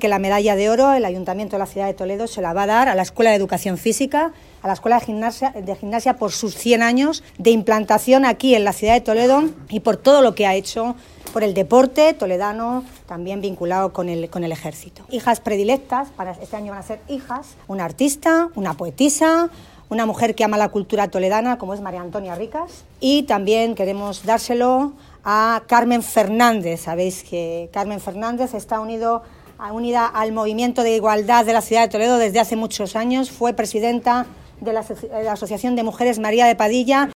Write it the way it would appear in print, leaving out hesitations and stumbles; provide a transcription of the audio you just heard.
que la medalla de oro el Ayuntamiento de la ciudad de Toledo se la va a dar a la Escuela de Educación Física, a la Escuela de Gimnasia por sus 100 años de implantación aquí en la ciudad de Toledo y por todo lo que ha hecho por el deporte toledano, también vinculado con el ejército. Hijas predilectas, para este año van a ser hijas, una artista, una poetisa, una mujer que ama la cultura toledana, como es María Antonia Ricas, y también queremos dárselo a Carmen Fernández. Sabéis que Carmen Fernández está unida al movimiento de igualdad de la ciudad de Toledo desde hace muchos años, fue presidenta de la Asociación de Mujeres María de Padilla.